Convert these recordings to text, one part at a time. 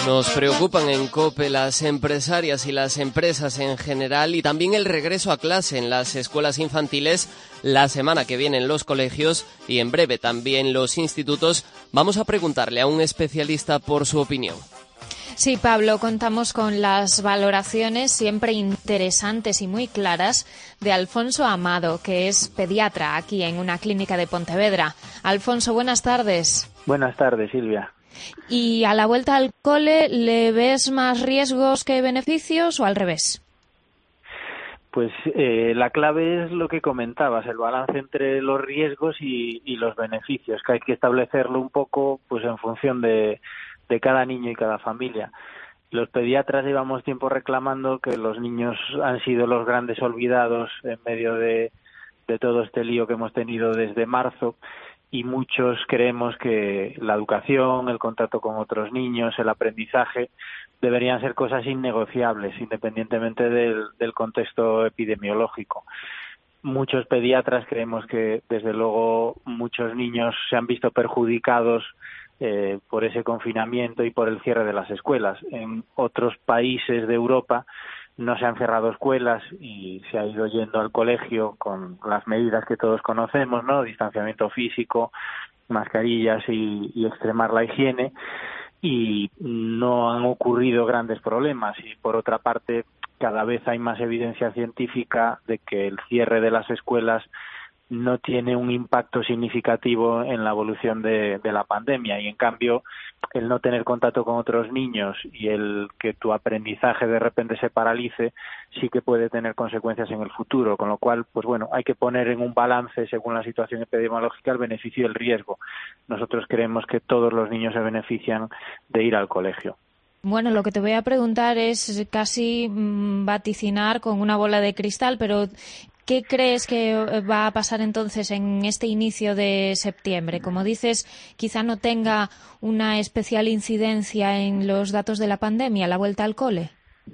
Nos preocupan en COPE las empresarias y las empresas en general y también el regreso a clase en las escuelas infantiles la semana que viene en los colegios y en breve también los institutos. Vamos a preguntarle a un especialista por su opinión. Sí, Pablo, contamos con las valoraciones siempre interesantes y muy claras de Alfonso Amado, que es pediatra aquí en una clínica de Pontevedra. Alfonso, buenas tardes. Buenas tardes, Silvia. ¿Y a la vuelta al cole le ves más riesgos que beneficios o al revés? Pues la clave es lo que comentabas, el balance entre los riesgos y los beneficios, que hay que establecerlo un poco pues en función de cada niño y cada familia. Los pediatras llevamos tiempo reclamando que los niños han sido los grandes olvidados en medio de todo este lío que hemos tenido desde marzo, y muchos creemos que la educación, el contacto con otros niños, el aprendizaje deberían ser cosas innegociables, independientemente del contexto epidemiológico. Muchos pediatras creemos que, desde luego, muchos niños se han visto perjudicados por ese confinamiento y por el cierre de las escuelas. En otros países de Europa no se han cerrado escuelas y se ha ido yendo al colegio con las medidas que todos conocemos, ¿no? Distanciamiento físico, mascarillas y extremar la higiene, y no han ocurrido grandes problemas. Y por otra parte, cada vez hay más evidencia científica de que el cierre de las escuelas no tiene un impacto significativo en la evolución de la pandemia, y en cambio el no tener contacto con otros niños y el que tu aprendizaje de repente se paralice sí que puede tener consecuencias en el futuro, con lo cual pues bueno, hay que poner en un balance según la situación epidemiológica el beneficio y el riesgo. Nosotros creemos que todos los niños se benefician de ir al colegio. Bueno, lo que te voy a preguntar es casi vaticinar con una bola de cristal, pero ¿qué crees que va a pasar entonces en este inicio de septiembre? Como dices, quizá no tenga una especial incidencia en los datos de la pandemia, la vuelta al cole.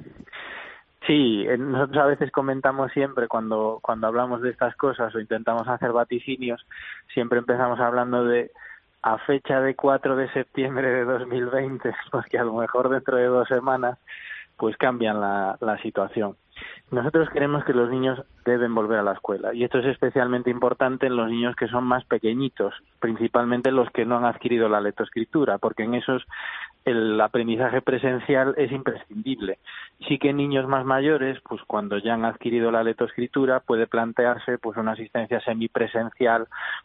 Sí, nosotros a veces comentamos siempre cuando hablamos de estas cosas o intentamos hacer vaticinios, siempre empezamos hablando de a fecha de 4 de septiembre de 2020, porque a lo mejor dentro de 2 semanas pues cambian la situación. Nosotros creemos que los niños deben volver a la escuela, y esto es especialmente importante en los niños que son más pequeñitos, principalmente los que no han adquirido la lectoescritura, porque en esos el aprendizaje presencial es imprescindible. Sí que en niños más mayores, pues cuando ya han adquirido la lectoescritura, puede plantearse pues una asistencia semipresencial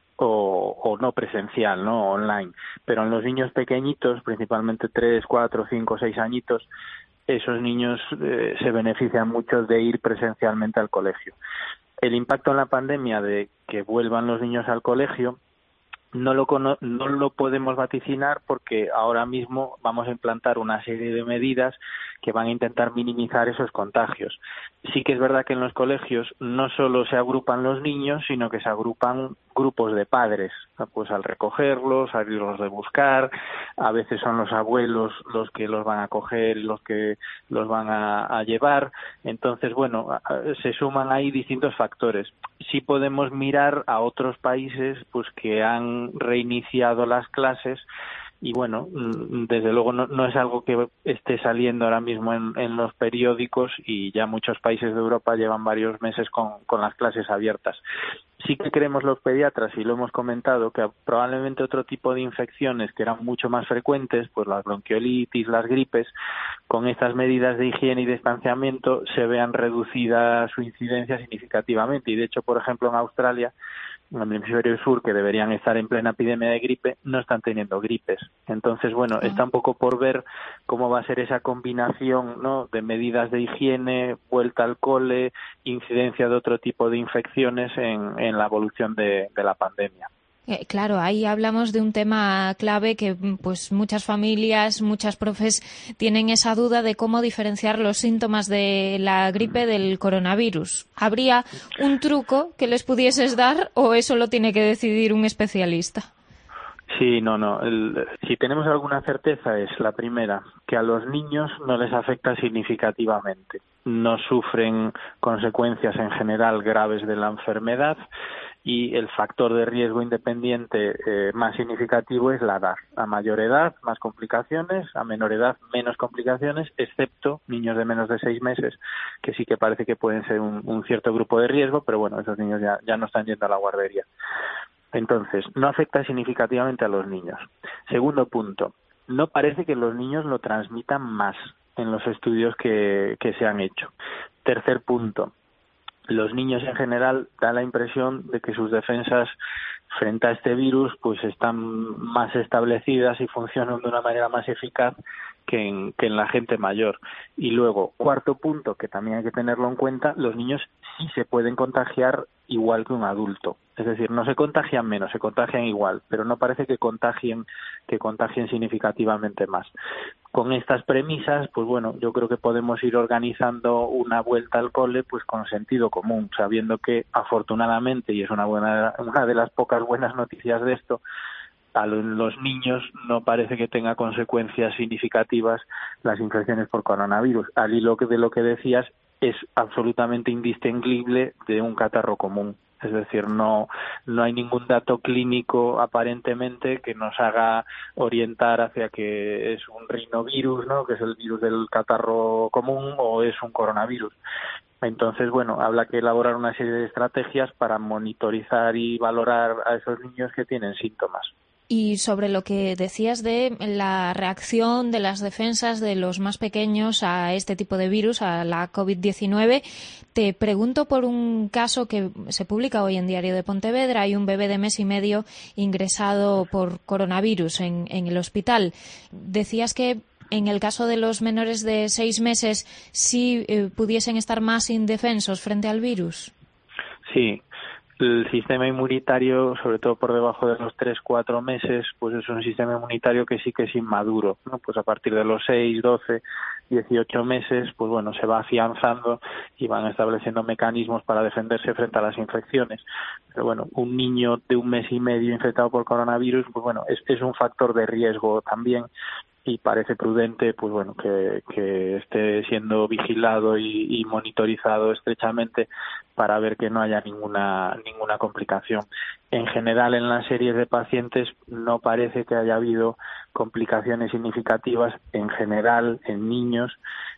o no presencial, ¿no? Online. Pero en los niños pequeñitos, principalmente 3, 4, 5, 6 añitos, esos niños se benefician mucho de ir presencialmente al colegio. El impacto en la pandemia de que vuelvan los niños al colegio no lo podemos vaticinar, porque ahora mismo vamos a implantar una serie de medidas que van a intentar minimizar esos contagios. Sí que es verdad que en los colegios no solo se agrupan los niños, sino que se agrupan grupos de padres, pues al recogerlos, al irlos de buscar, a veces son los abuelos los que los van a coger y los que los van a llevar. Entonces, bueno, se suman ahí distintos factores. Sí podemos mirar a otros países pues que han reiniciado las clases, y bueno, desde luego no es algo que esté saliendo ahora mismo en los periódicos, y ya muchos países de Europa llevan varios meses con las clases abiertas. Sí que creemos los pediatras, y lo hemos comentado, que probablemente otro tipo de infecciones que eran mucho más frecuentes, pues las bronquiolitis, las gripes, con estas medidas de higiene y distanciamiento se vean reducida su incidencia significativamente. Y de hecho, por ejemplo, en Australia, en el hemisferio sur, que deberían estar en plena epidemia de gripe, no están teniendo gripes. Entonces, bueno, está un poco por ver cómo va a ser esa combinación, ¿no?, de medidas de higiene, vuelta al cole, incidencia de otro tipo de infecciones en la evolución de la pandemia. Claro, ahí hablamos de un tema clave que pues muchas familias, muchas profes tienen esa duda de cómo diferenciar los síntomas de la gripe del coronavirus. ¿Habría un truco que les pudieses dar o eso lo tiene que decidir un especialista? Sí, no. Si tenemos alguna certeza es la primera, que a los niños no les afecta significativamente. No sufren consecuencias en general graves de la enfermedad, y el factor de riesgo independiente más significativo es la edad. A mayor edad, más complicaciones, a menor edad, menos complicaciones, excepto niños de menos de 6 meses, que sí que parece que pueden ser un cierto grupo de riesgo, pero bueno, esos niños ya no están yendo a la guardería. Entonces, no afecta significativamente a los niños. Segundo punto, no parece que los niños lo transmitan más en los estudios que se han hecho. Tercer punto, los niños en general da la impresión de que sus defensas frente a este virus pues están más establecidas y funcionan de una manera más eficaz que en la gente mayor. Y luego, cuarto punto, que también hay que tenerlo en cuenta, los niños sí se pueden contagiar igual que un adulto. Es decir, no se contagian menos, se contagian igual, pero no parece que contagien significativamente más. Con estas premisas, pues bueno, yo creo que podemos ir organizando una vuelta al cole pues con sentido común, sabiendo que afortunadamente, y es una de las pocas buenas noticias de esto, a los niños no parece que tenga consecuencias significativas las infecciones por coronavirus. Al hilo de lo que decías, es absolutamente indistinguible de un catarro común. Es decir, no hay ningún dato clínico aparentemente que nos haga orientar hacia que es un rinovirus, ¿no?, que es el virus del catarro común, o es un coronavirus. Entonces, bueno, habrá que elaborar una serie de estrategias para monitorizar y valorar a esos niños que tienen síntomas. Y sobre lo que decías de la reacción de las defensas de los más pequeños a este tipo de virus, a la COVID-19, te pregunto por un caso que se publica hoy en Diario de Pontevedra. Hay un bebé de mes y medio ingresado por coronavirus en el hospital. Decías que en el caso de los menores de 6 meses sí pudiesen estar más indefensos frente al virus. Sí. El sistema inmunitario, sobre todo por debajo de los 3-4 meses, pues es un sistema inmunitario que sí que es inmaduro, ¿no? Pues a partir de los 6, 12, 18 meses, pues bueno, se va afianzando y van estableciendo mecanismos para defenderse frente a las infecciones. Pero bueno, un niño de 1 mes y medio infectado por coronavirus, pues bueno, es un factor de riesgo también, y parece prudente pues bueno que esté siendo vigilado y monitorizado estrechamente para ver que no haya ninguna complicación. En general, en las series de pacientes no parece que haya habido complicaciones significativas en general en niños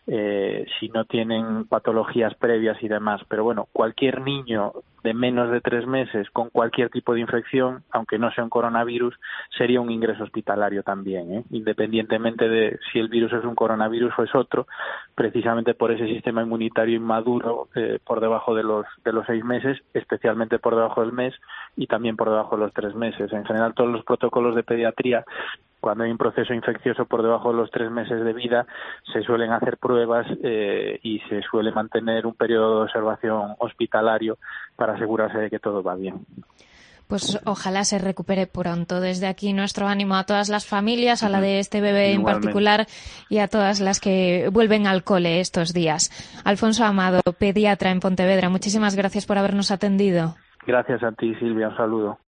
si no tienen patologías previas y demás. Pero bueno, cualquier niño de menos de 3 meses con cualquier tipo de infección, aunque no sea un coronavirus, sería un ingreso hospitalario también, independientemente de si el virus es un coronavirus o es otro, precisamente por ese sistema inmunitario inmaduro por debajo de los 6 meses, especialmente por debajo del mes y también por debajo de los 3 meses. En general, todos los protocolos de pediatría, cuando hay un proceso infeccioso por debajo de los 3 meses de vida, se suelen hacer pruebas y se suele mantener un periodo de observación hospitalario para asegurarse de que todo va bien. Pues ojalá se recupere pronto. Desde aquí nuestro ánimo a todas las familias, a la de este bebé en particular y a todas las que vuelven al cole estos días. Alfonso Amado, pediatra en Pontevedra, muchísimas gracias por habernos atendido. Gracias a ti, Silvia, un saludo.